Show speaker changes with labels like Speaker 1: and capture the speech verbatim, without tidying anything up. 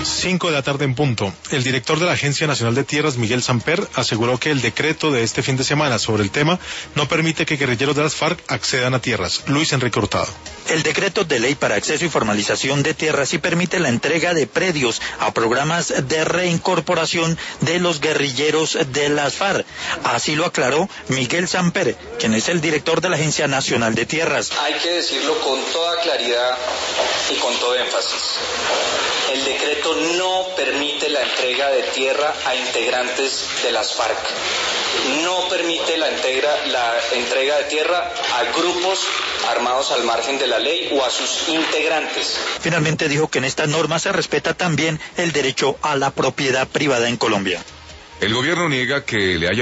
Speaker 1: Cinco de la tarde en punto. El director de la Agencia Nacional de Tierras, Miguel Samper, aseguró que el decreto de este fin de semana sobre el tema no permite que guerrilleros de las FARC accedan a tierras. Luis Enrique Hurtado.
Speaker 2: El decreto de ley para acceso y formalización de tierras sí permite la entrega de predios a programas de reincorporación de los guerrilleros de las FARC. Así lo aclaró Miguel Samper, quien es el director de la Agencia Nacional de Tierras.
Speaker 3: Hay que decirlo con toda claridad y con todo énfasis. El decreto no permite la entrega de tierra a integrantes de las FARC. No permite la, integra, la entrega de tierra a grupos armados al margen de la ley o a sus integrantes.
Speaker 2: Finalmente dijo que en esta norma se respeta también el derecho a la propiedad privada en Colombia.
Speaker 4: El gobierno niega que le haya